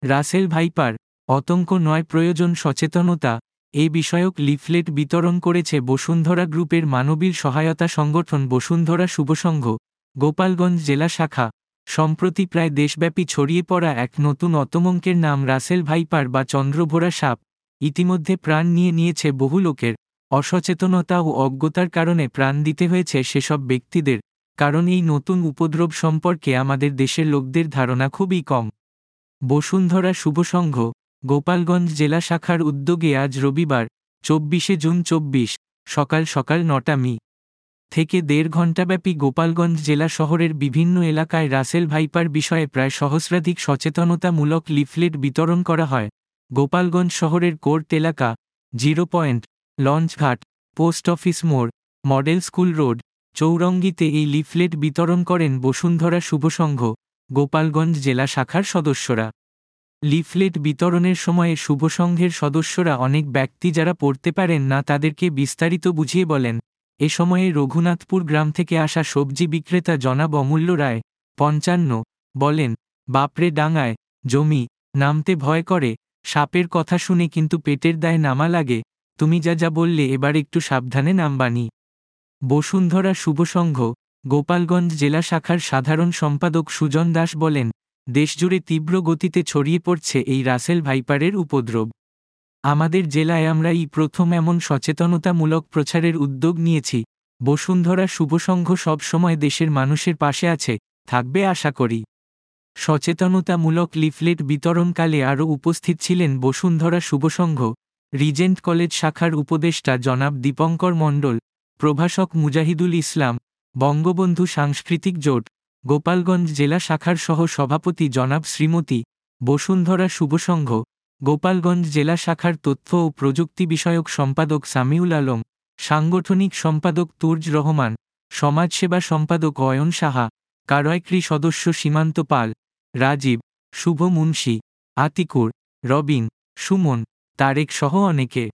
Russell viper, আতঙ্ক নয় প্রয়োজন সচেতনতা, এ বিষয়ক লিফলেট বিতরণ করেছে বসুন্ধরা গ্রুপের মানবীর সহায়তা সংগঠন বসুন্ধরা শুভসংঘ, গোপালগঞ্জ জেলা শাখা। সম্প্রতি প্রায় দেশব্যাপী ছড়িয়ে পড়া এক নতুন অতমঙ্কের নাম রাসেল ভাইপার বা চন্দ্রভোরা সাপ ইতিমধ্যে প্রাণ নিয়েছে বহু লোকের। অসচেতনতা ও অজ্ঞতার কারণে প্রাণ দিতে হয়েছে সেসব ব্যক্তিদের, কারণ এই নতুন উপদ্রব সম্পর্কে আমাদের দেশের লোকদের ধারণা খুবই কম। বসুন্ধরা শুভসংঘ, গোপালগঞ্জ জেলা শাখার উদ্যোগে আজ রবিবার 24শে জুন সকাল সকাল 9টা মি থেকে 1.5 ঘণ্টাব্যাপী গোপালগঞ্জ জেলা শহরের বিভিন্ন এলাকায় রাসেল ভাইপার বিষয়ে প্রায় সহস্রাধিক সচেতনতামূলক লিফলেট বিতরণ করা হয়। গোপালগঞ্জ শহরের কোর্ট এলাকা, 0 পয়েন্ট, লঞ্চঘাট, পোস্ট অফিস মোড়, মডেল স্কুল রোড, চৌরঙ্গীতে এই লিফলেট বিতরণ করেন বসুন্ধরা শুভসংঘ, গোপালগঞ্জ জেলা শাখার সদস্যরা। লিফলেট বিতরণের সময়ে শুভসংঘের সদস্যরা অনেক ব্যক্তি যারা পড়তে পারেন না তাদেরকে বিস্তারিত বুঝিয়ে বলেন। এ সময়ে রঘুনাথপুর গ্রাম থেকে আসা সবজি বিক্রেতা জনাব অমূল্য রায়, 55, বলেন, বাপরে ডাঙায় জমি নামতে ভয় করে, সাপের কথা শুনে কিন্তু পেটের দায়ে নামা লাগে, তুমি যা বললে এবার একটু সাবধানে নামবানি। বসুন্ধরা শুভসংঘ, গোপালগঞ্জ জেলা শাখার সাধারণ সম্পাদক সুজন দাস বলেন, দেশজুড়ে তীব্র গতিতে ছড়িয়ে পড়ছে এই রাসেল ভাইপারের উপদ্রব। আমাদের জেলায় আমরা এই প্রথম এমন সচেতনতামূলক প্রচারের উদ্যোগ নিয়েছি। বসুন্ধরা শুভসংঘ সব সময় দেশের মানুষের পাশে আছে, থাকবে আশা করি। সচেতনতামূলক লিফলেট বিতরণকালে আরও উপস্থিত ছিলেন বসুন্ধরা শুভসংঘ, রিজেন্ট কলেজ শাখার উপদেষ্টা জনাব দীপঙ্কর মণ্ডল, প্রভাষক মুজাহিদুল ইসলাম, বঙ্গবন্ধু সাংস্কৃতিক জোট, গোপালগঞ্জ জেলা শাখার সহ সভাপতি জনাব শ্রীমতী, বসুন্ধরা শুভসংঘ, গোপালগঞ্জ জেলা শাখার তথ্য ও প্রযুক্তি বিষয়ক সম্পাদক সামিউল আলম, সাংগঠনিক সম্পাদক তুর্জ রহমান, সমাজসেবা সম্পাদক অয়ন সাহা, কারয়ক্রি সদস্য সীমান্ত পাল, রাজীব, শুভ মুন্সি, আতিকুর, রবিন, সুমন, তারেক সহ অনেকে।